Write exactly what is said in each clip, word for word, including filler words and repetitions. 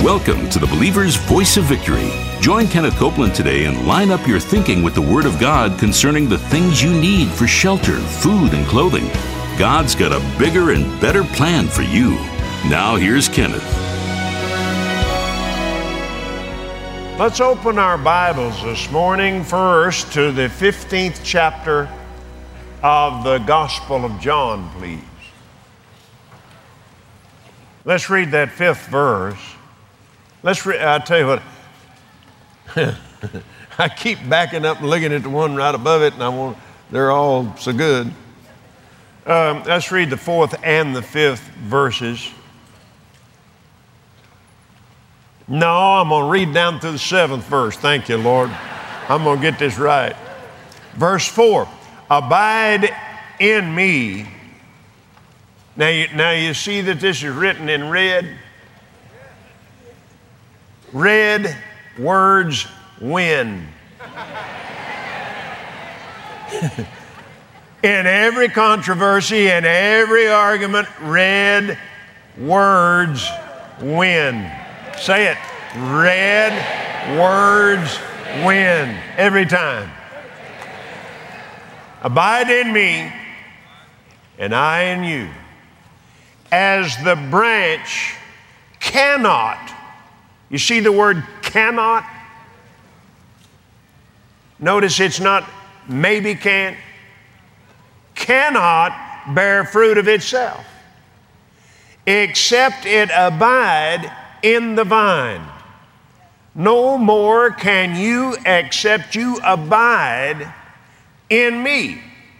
Welcome to the Believer's Voice of Victory. Join Kenneth Copeland today and line up your thinking with the Word of God concerning the things you need for shelter, food, and clothing. God's got a bigger and better plan for you. Now here's Kenneth. Let's open our Bibles this morning first to the fifteenth chapter of the Gospel of John, please. Let's read that fifth verse. Let's re- I'll tell you what, I keep backing up and looking at the one right above it, and I want, they're all so good. Um, let's read the fourth and the fifth verses. No, I'm going to read down through the seventh verse. Thank you, Lord. I'm going to get this right. Verse four, abide in me. Now you, now you see that this is written in red? Red words win. In every controversy, in every argument, red words win. Say it. Red words win. Every time. Abide in me, and I in you. As the branch cannot, you see the word cannot? Notice it's not maybe can. Cannot bear fruit of itself, except it abide in the vine. No more can you except you abide in me.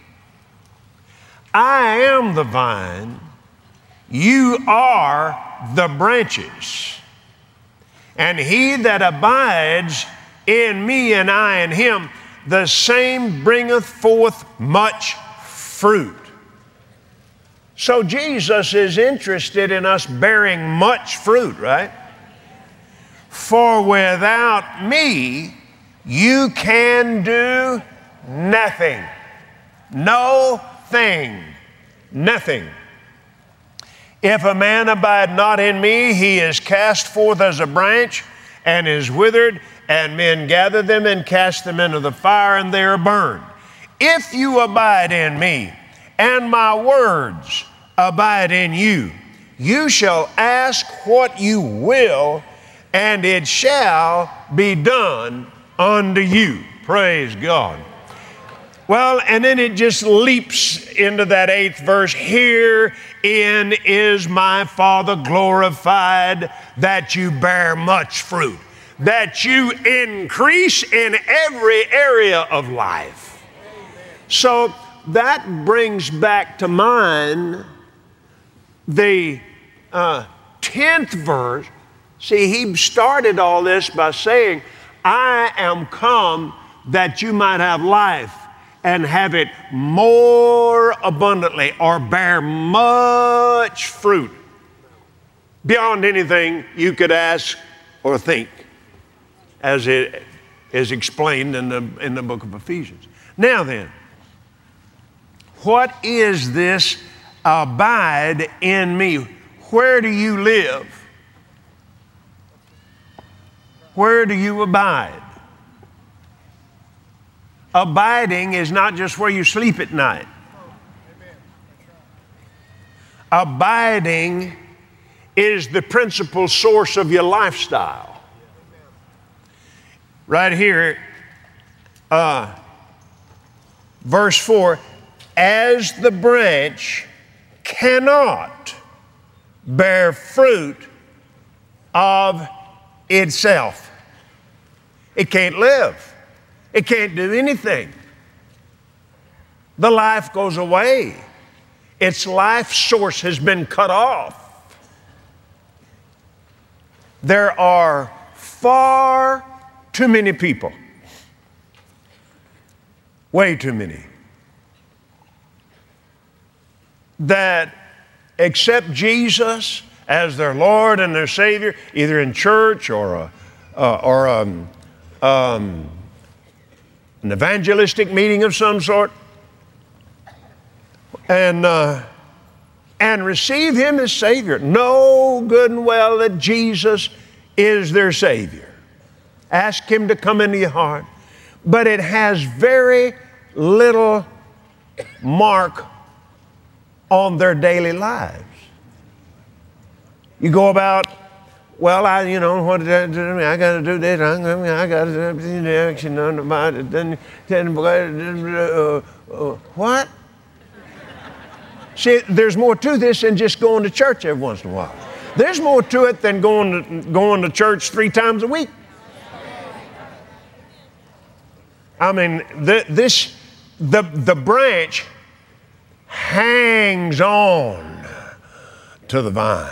I am the vine, you are the branches. And he that abides in me and I in him, the same bringeth forth much fruit. So Jesus is interested in us bearing much fruit, right? For without me, you can do nothing. No thing. Nothing. If a man abide not in me, he is cast forth as a branch and is withered, and men gather them and cast them into the fire, and they are burned. If you abide in me, and my words abide in you, you shall ask what you will, and it shall be done unto you. Praise God. Well, and then it just leaps into that eighth verse. Herein is my Father glorified, that you bear much fruit, that you increase in every area of life. So that brings back to mind the uh, tenth verse. See, he started all this by saying, I am come that you might have life and have it more abundantly, or bear much fruit beyond anything you could ask or think, as it is explained in the, in the book of Ephesians. Now then, what is this abide in me? Where do you live? Where do you abide? Abiding is not just where you sleep at night. Abiding is the principal source of your lifestyle. Right here, uh, verse four, as the branch cannot bear fruit of itself. It can't live. It can't do anything. The life goes away. Its life source has been cut off. There are far too many people, way too many, that accept Jesus as their Lord and their Savior, either in church or a, uh, or um, um, an evangelistic meeting of some sort, and uh, and receive Him as Savior. Know good and well that Jesus is their Savior. Ask Him to come into your heart. But it has very little mark on their daily lives. You go about, well, I, you know, what did I do? I got to do this. I got to do the action on the body. Then, then, uh, uh, what? See, there's more to this than just going to church every once in a while. There's more to it than going to, going to church three times a week. I mean, the, this, the, the branch hangs on to the vine.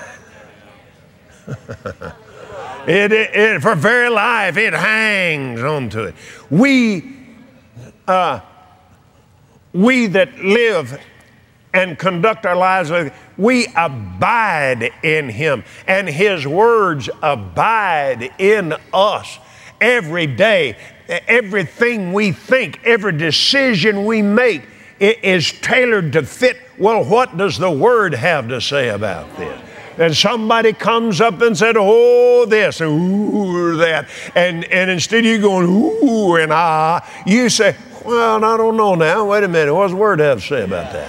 it, it, it, for very life, it hangs on to it. We, uh, we that live and conduct our lives with, we abide in Him, and His words abide in us every day. Everything we think, every decision we make, it is tailored to fit, well, what does the Word have to say about this? And somebody comes up and said, oh, this, ooh, that. And, and instead of you going, ooh, and ah, you say, well, I don't know now. Wait a minute. What does the Word have to say about that?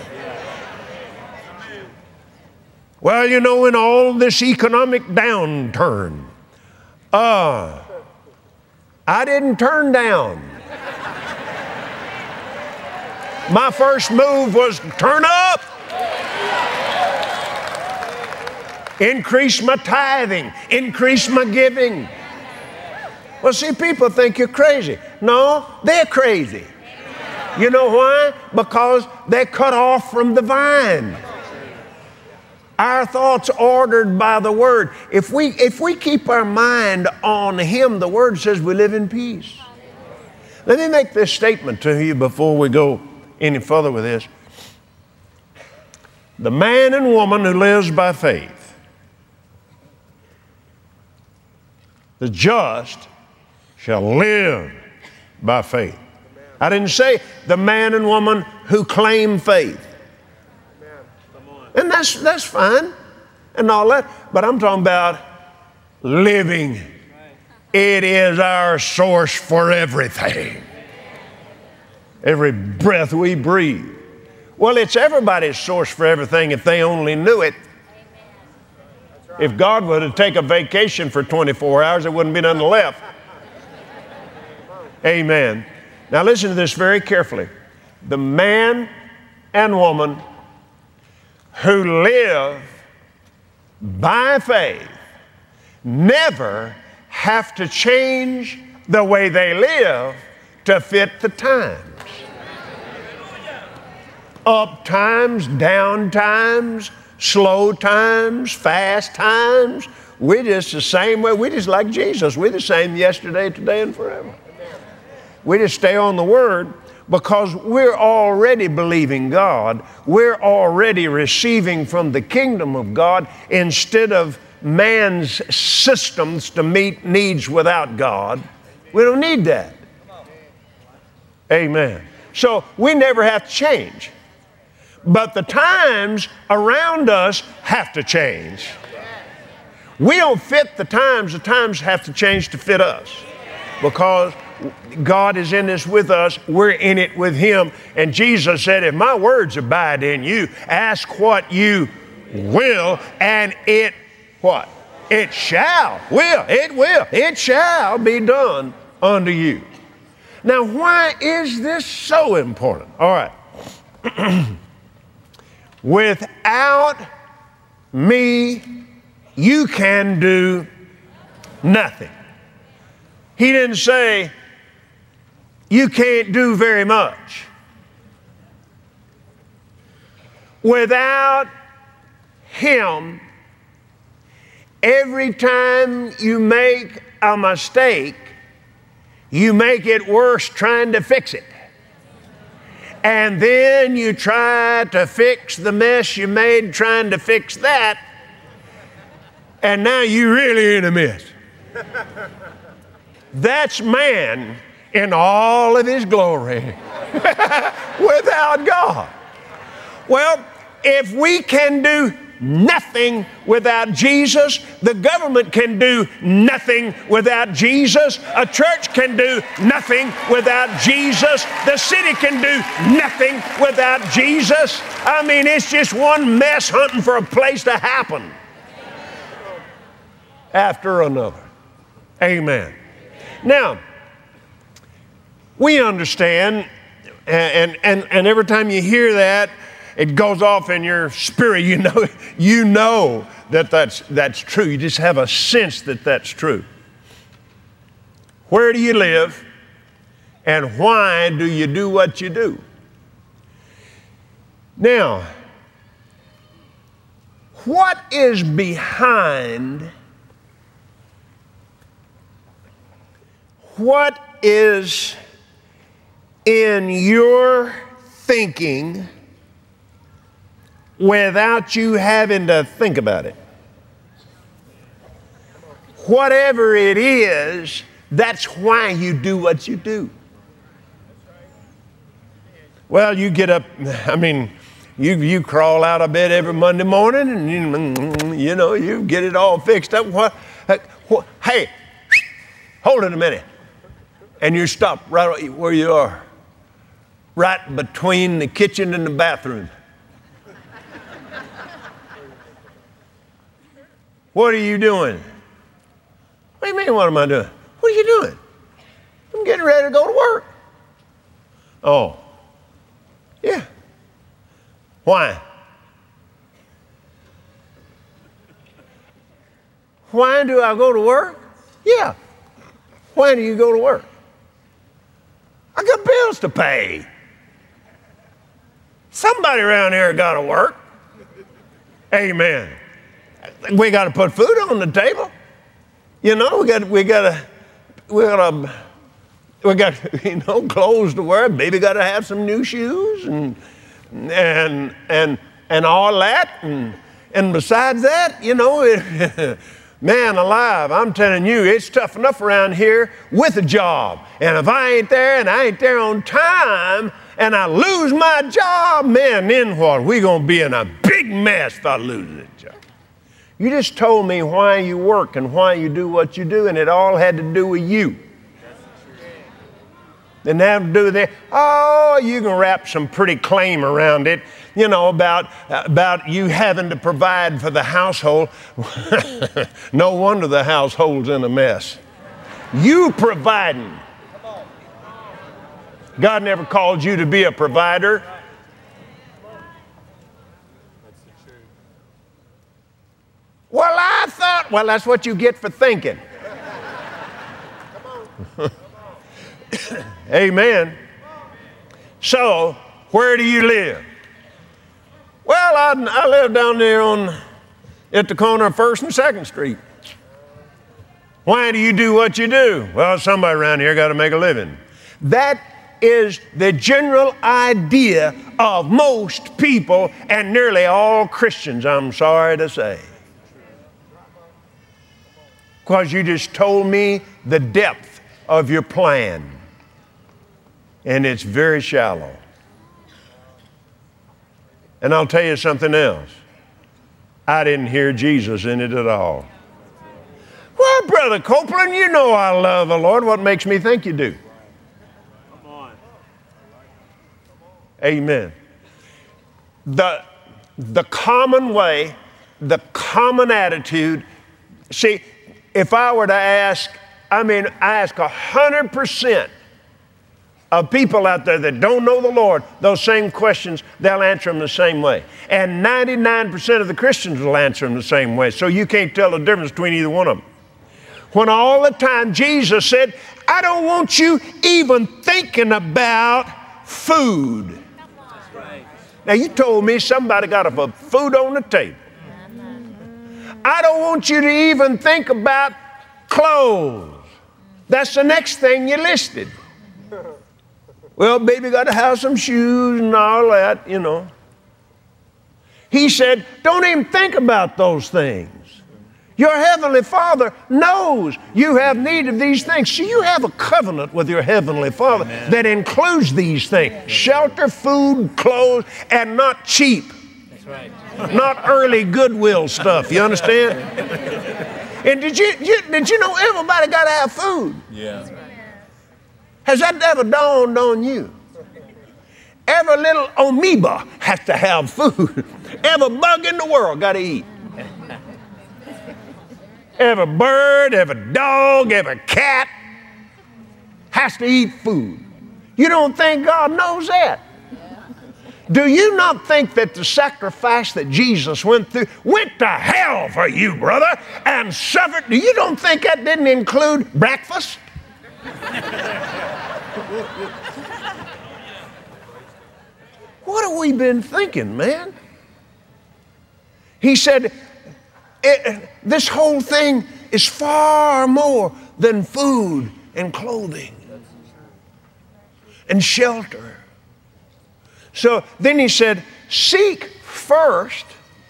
Well, you know, in all this economic downturn, uh, I didn't turn down. My first move was turn up. Increase my tithing. Increase my giving. Well, see, people think you're crazy. No, they're crazy. You know why? Because they're cut off from the vine. Our thoughts ordered by the Word. If we, if we keep our mind on Him, the Word says we live in peace. Let me make this statement to you before we go any further with this. The man and woman who lives by faith, the just shall live by faith. I didn't say the man and woman who claim faith. And that's, that's fine and all that, but I'm talking about living. It is our source for everything. Every breath we breathe. Well, it's everybody's source for everything if they only knew it. If God were to take a vacation for twenty-four hours, there wouldn't be nothing left. Amen. Now listen to this very carefully. The man and woman who live by faith never have to change the way they live to fit the times. Up times, down times, slow times, fast times. We're just the same way. We're just like Jesus. We're the same yesterday, today, and forever. We just stay on the Word. Because we're already believing God, we're already receiving from the kingdom of God instead of man's systems to meet needs without God. We don't need that. Amen. So we never have to change. But the times around us have to change. We don't fit the times, the times have to change to fit us. Because God is in this with us, we're in it with Him. And Jesus said, if my words abide in you, ask what you will, and it, what? It shall, will, it will, it shall be done unto you. Now, why is this so important? All right. Without me, you can do nothing. He didn't say, you can't do very much. Without Him, every time you make a mistake, you make it worse trying to fix it. And then you try to fix the mess you made trying to fix that, and now you're really in a mess. That's man in all of his glory without God. Well, if we can do nothing without Jesus. The government can do nothing without Jesus. A church can do nothing without Jesus. The city can do nothing without Jesus. I mean, it's just one mess hunting for a place to happen after another. Amen. Now, we understand, and, and, and every time you hear that, it goes off in your spirit. You know, you know that that's, that's true. You just have a sense that that's true. Where do you live, and why do you do what you do? Now, what is behind, what is in your thinking without you having to think about it? Whatever it is, that's why you do what you do. Well, you get up, I mean, you, you crawl out of bed every Monday morning and you, you know, you get it all fixed up. What, what, hey, hold it a minute. And you stop right where you are, right between the kitchen and the bathroom. What are you doing? What do you mean, what am I doing? What are you doing? I'm getting ready to go to work. Oh, yeah. Why? Why do I go to work? Yeah. Why do you go to work? I got bills to pay. Somebody around here got to work. Amen. We got to put food on the table. You know, we got we got to we got to we got you know clothes to wear. Baby got to have some new shoes and and and and all that. And and besides that, you know, it, man alive, I'm telling you, it's tough enough around here with a job. And if I ain't there and I ain't there on time and I lose my job, man, then what? We're gonna be in a big mess if I lose it job. You just told me why you work and why you do what you do, and it all had to do with you. Didn't have to do with it. Oh, you can wrap some pretty claim around it, you know, about, about you having to provide for the household. No wonder the household's in a mess. You providing. God never called you to be a provider. Well, I thought, well, that's what you get for thinking. Amen. So, where do you live? Well, I, I live down there on, at the corner of First and Second Street. Why do you do what you do? Well, somebody around here got to make a living. That is the general idea of most people and nearly all Christians, I'm sorry to say. Because you just told me the depth of your plan. And it's very shallow. And I'll tell you something else. I didn't hear Jesus in it at all. Well, Brother Copeland, you know I love the Lord. What makes me think you do? Come on. Amen. The, the common way, the common attitude, see, if I were to ask, I mean, I ask a hundred percent of people out there that don't know the Lord those same questions, they'll answer them the same way. And ninety-nine percent of the Christians will answer them the same way. So you can't tell the difference between either one of them. When all the time Jesus said, I don't want you even thinking about food. Now you told me somebody got a food on the table. I don't want you to even think about clothes. That's the next thing you listed. Well, baby got to have some shoes and all that, you know. He said, don't even think about those things. Your Heavenly Father knows you have need of these things. So you have a covenant with your Heavenly Father Amen. That includes these things. Shelter, food, clothes, and not cheap. Not early Goodwill stuff, you understand? And did you, you, did you know everybody got to have food? Yeah. Has that ever dawned on you? Every little amoeba has to have food. Every bug in the world got to eat. Every bird, every dog, every cat has to eat food. You don't think God knows that? Do you not think that the sacrifice that Jesus went through went to hell for you, brother, and suffered? You don't think that didn't include breakfast? What have we been thinking, man? He said, it, this whole thing is far more than food and clothing and shelter. So then he said, seek first.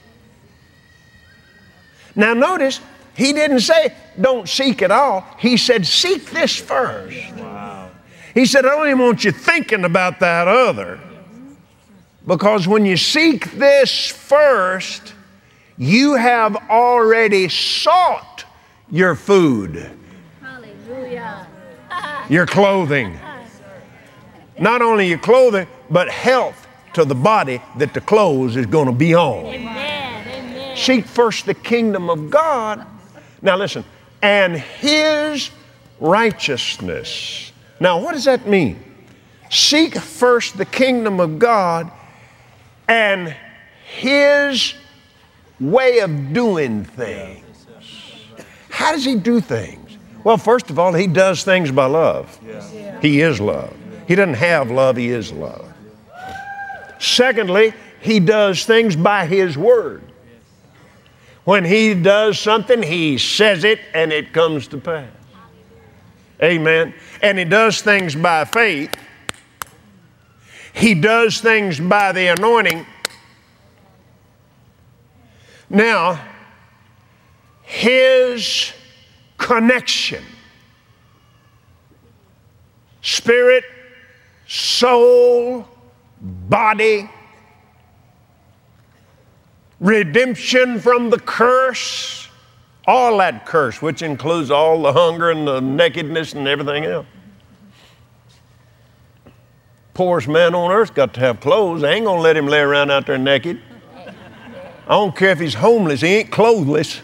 Now notice, he didn't say, don't seek at all. He said, seek this first. Wow. He said, I don't even want you thinking about that other. Because when you seek this first, you have already sought your food, Hallelujah. your clothing. Not only your clothing, but health to the body that the clothes is going to be on. Amen. Amen. Seek first the kingdom of God. Now listen, and His righteousness. Now what does that mean? Seek first the kingdom of God and His way of doing things. How does He do things? Well, first of all, He does things by love. Yeah. He is love. He doesn't have love, He is love. Secondly, He does things by His word. When He does something, He says it and it comes to pass. Amen. And He does things by faith. He does things by the anointing. Now, His connection, spirit, soul, body, redemption from the curse, all that curse, which includes all the hunger and the nakedness and everything else. Poorest man on earth got to have clothes. I ain't gonna let him lay around out there naked. I don't care if he's homeless, he ain't clothless.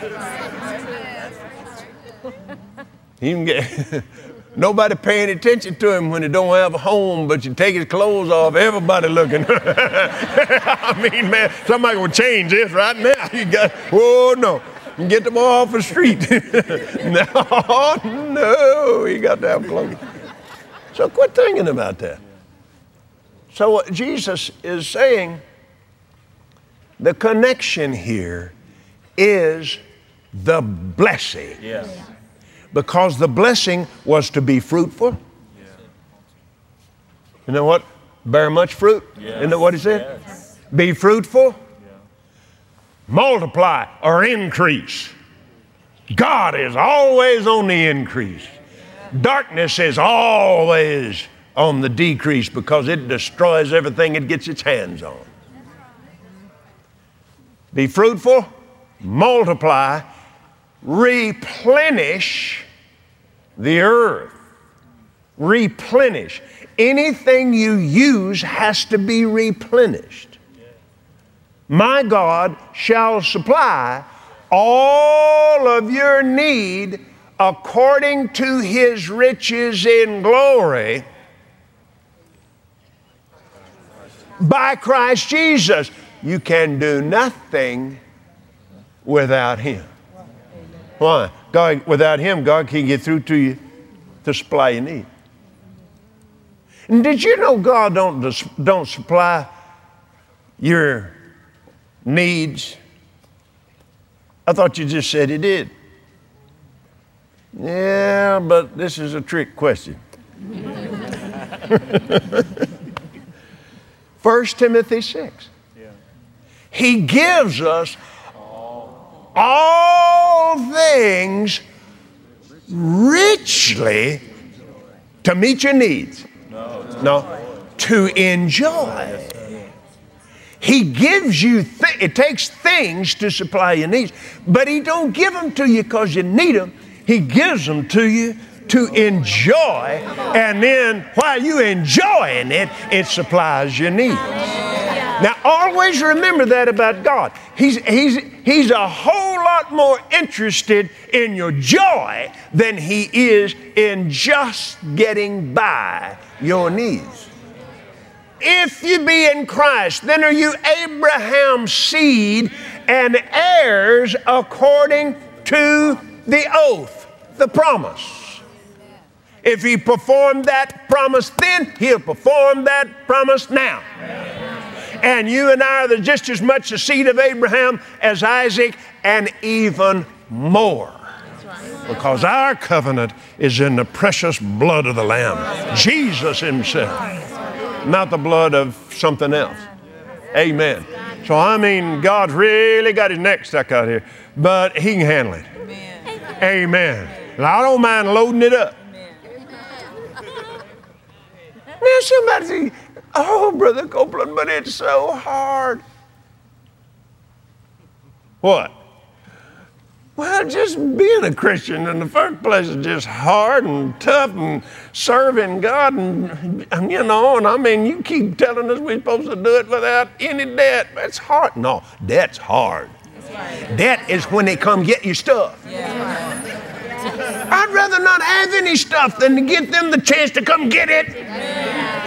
He can get nobody paying attention to him when he don't have a home, but you take his clothes off, everybody looking. I mean, man, somebody will change this right now. You got, oh no, you get them all off the street. no, no, you got to have clothes. So quit thinking about that. So what Jesus is saying, the connection here is the blessing. Yes. Because the blessing was to be fruitful. Yeah. You know what? Bear much fruit. Yes. Isn't that what He said? Yes. Be fruitful, Yeah. multiply or increase. God is always on the increase. Darkness is always on the decrease because it destroys everything it gets its hands on. Be fruitful, multiply, replenish the earth. Replenish. Anything you use has to be replenished. My God shall supply all of your need according to His riches in glory by Christ Jesus. You can do nothing without Him. Why? God, without Him, God can get through to you to supply your need. And did you know God don't, don't supply your needs? I thought you just said He did. Yeah, but this is a trick question. First Timothy six. Yeah. He gives us all things richly to meet your needs. No. No, to enjoy. He gives you, th- it takes things to supply your needs, but He don't give them to you because you need them. He gives them to you to enjoy, and then while you're enjoying it, it supplies your needs. Now, always remember that about God. He's, he's, he's a whole lot more interested in your joy than He is in just getting by your needs. If you be in Christ, then are you Abraham's seed and heirs according to the oath, the promise. If He performed that promise then, He'll perform that promise now. And you and I are just as much the seed of Abraham as Isaac, and even more. Because our covenant is in the precious blood of the Lamb, Jesus Himself, not the blood of something else. Amen. So I mean, God's really got His neck stuck out here, but He can handle it. Amen. Amen. And I don't mind loading it up. Now somebody say, oh, Brother Copeland, but it's so hard. What? Well, just being a Christian in the first place is just hard and tough, and serving God, and, and you know, and I mean, you keep telling us we're supposed to do it without any debt. That's hard. No, debt's hard. Right. Debt is when they come get your stuff. Yeah. I'd rather not have any stuff than to get them the chance to come get it. Yeah.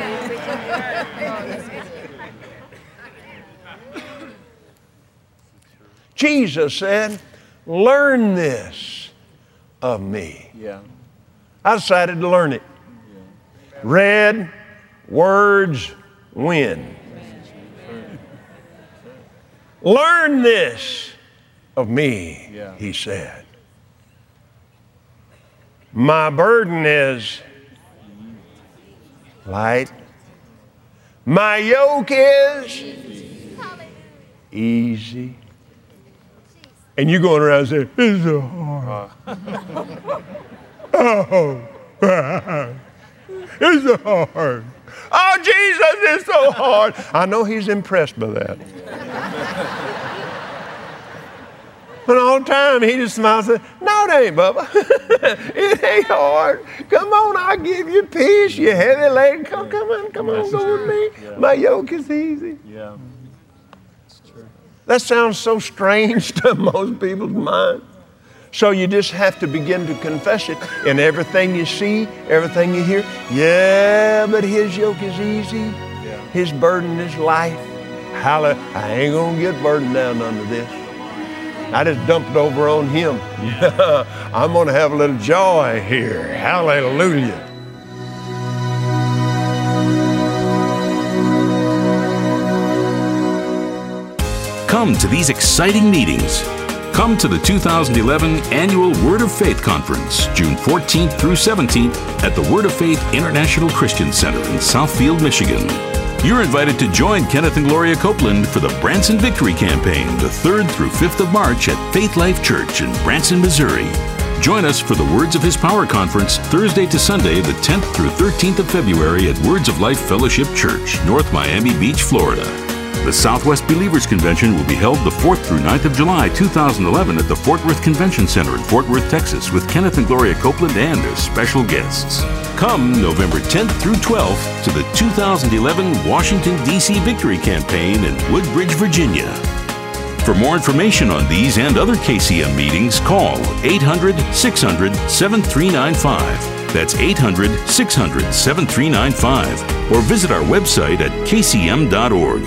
Jesus said, learn this of me. Yeah. I decided to learn it. Yeah. Read, words, win. Learn this of me, yeah. He said. My burden is light. My yoke is easy. And you going around saying, it's so hard. Oh, it's so hard. Oh, Jesus, it's so hard. I know He's impressed by that. But all the time, He just smiles and says, no, it ain't, Bubba. It ain't hard. Come on, I'll give you peace, you heavy leg. Come, come on, come on, go with me. Yeah. My yoke is easy. Yeah. That sounds so strange to most people's mind. So you just have to begin to confess it in everything you see, everything you hear. Yeah, but His yoke is easy. Yeah. His burden is light. Hallelujah. I ain't going to get burdened down under this. I just dumped it over on Him. Yeah. I'm going to have a little joy here. Hallelujah. Come to these exciting meetings. Come to the two thousand eleven Annual Word of Faith Conference, June fourteenth through seventeenth at the Word of Faith International Christian Center in Southfield, Michigan. You're invited to join Kenneth and Gloria Copeland for the Branson Victory Campaign, the third through fifth of March at Faith Life Church in Branson, Missouri. Join us for the Words of His Power Conference, Thursday to Sunday, the tenth through thirteenth of February at Words of Life Fellowship Church, North Miami Beach, Florida. The Southwest Believers Convention will be held the fourth through ninth of July, two thousand eleven at the Fort Worth Convention Center in Fort Worth, Texas, with Kenneth and Gloria Copeland and their special guests. Come November tenth through twelfth to the two thousand eleven Washington, D C Victory Campaign in Woodbridge, Virginia. For more information on these and other K C M meetings, call eight hundred, six hundred, seven three nine five. That's eight hundred, six hundred, seven three nine five. Or visit our website at k c m dot org.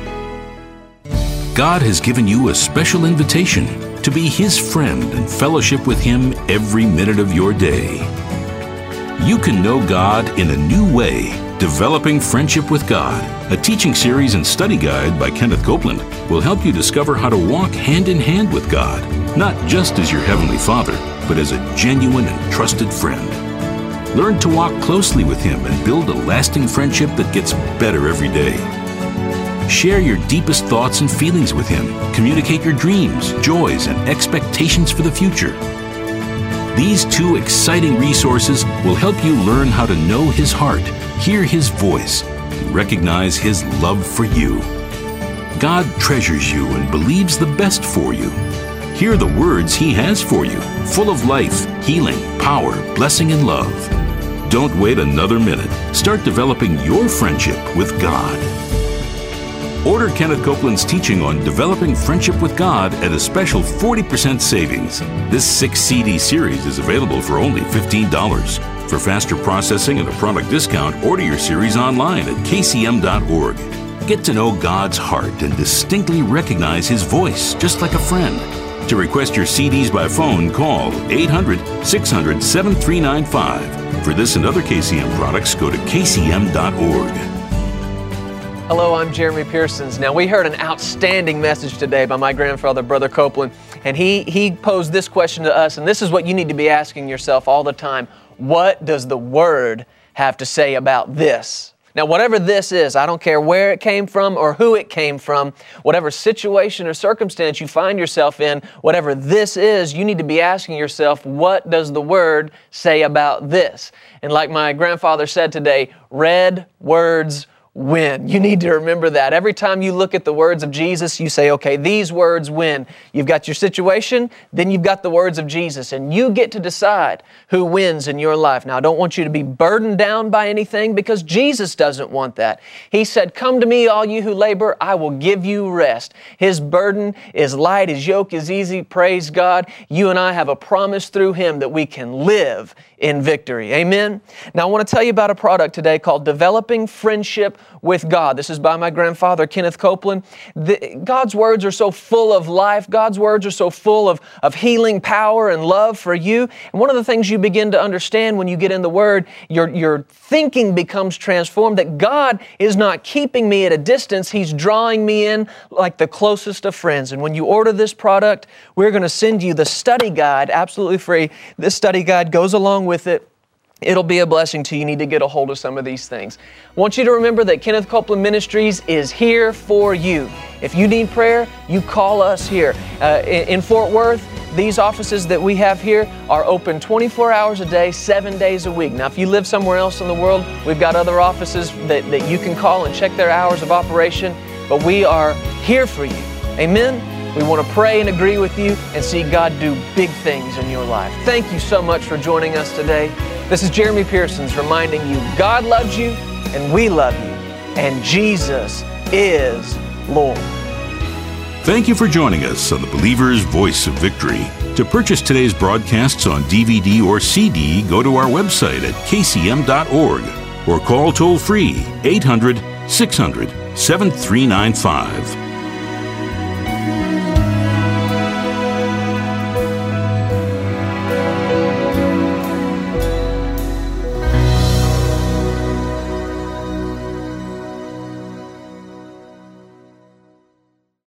God has given you a special invitation to be His friend and fellowship with Him every minute of your day. You can know God in a new way. Developing Friendship with God, a teaching series and study guide by Kenneth Copeland, will help you discover how to walk hand in hand with God, not just as your Heavenly Father, but as a genuine and trusted friend. Learn to walk closely with Him and build a lasting friendship that gets better every day. Share your deepest thoughts and feelings with Him. Communicate your dreams, joys, and expectations for the future. These two exciting resources will help you learn how to know His heart, hear His voice, and recognize His love for you. God treasures you and believes the best for you. Hear the words He has for you, full of life, healing, power, blessing, and love. Don't wait another minute. Start developing your friendship with God. Order Kenneth Copeland's teaching on developing friendship with God at a special forty percent savings. This six C D series is available for only fifteen dollars. For faster processing and a product discount, order your series online at k c m dot org. Get to know God's heart and distinctly recognize His voice, just like a friend. To request your C Ds by phone, call eight hundred, six hundred, seven three nine five. For this and other K C M products, go to k c m dot org. Hello, I'm Jeremy Pearsons. Now, we heard an outstanding message today by my grandfather, Brother Copeland, and he, he posed this question to us, and this is what you need to be asking yourself all the time. What does the Word have to say about this? Now, whatever this is, I don't care where it came from or who it came from, whatever situation or circumstance you find yourself in, whatever this is, you need to be asking yourself, what does the Word say about this? And like my grandfather said today, red words win. You need to remember that. Every time you look at the words of Jesus, you say, okay, these words win. You've got your situation, then you've got the words of Jesus, and you get to decide who wins in your life. Now, I don't want you to be burdened down by anything because Jesus doesn't want that. He said, come to me, all you who labor, I will give you rest. His burden is light, His yoke is easy. Praise God. You and I have a promise through Him that we can live in victory. Amen? Now, I want to tell you about a product today called Developing Friendship with God. This is by my grandfather, Kenneth Copeland. The, God's words are so full of life. God's words are so full of, of healing power and love for you. And one of the things you begin to understand when you get in the Word, your, your thinking becomes transformed, that God is not keeping me at a distance. He's drawing me in like the closest of friends. And when you order this product, we're going to send you the study guide absolutely free. This study guide goes along with it. It'll be a blessing to you. You need to get a hold of some of these things. I want you to remember that Kenneth Copeland Ministries is here for you. If you need prayer, you call us here. Uh, in, in Fort Worth, these offices that we have here are open twenty-four hours a day, seven days a week. Now, if you live somewhere else in the world, we've got other offices that, that you can call and check their hours of operation, but we are here for you. Amen? We want to pray and agree with you and see God do big things in your life. Thank you so much for joining us today. This is Jeremy Pearsons reminding you God loves you and we love you, and Jesus is Lord. Thank you for joining us on the Believer's Voice of Victory. To purchase today's broadcasts on D V D or C D, go to our website at k c m dot org or call toll-free eight hundred, six hundred, seven three nine five.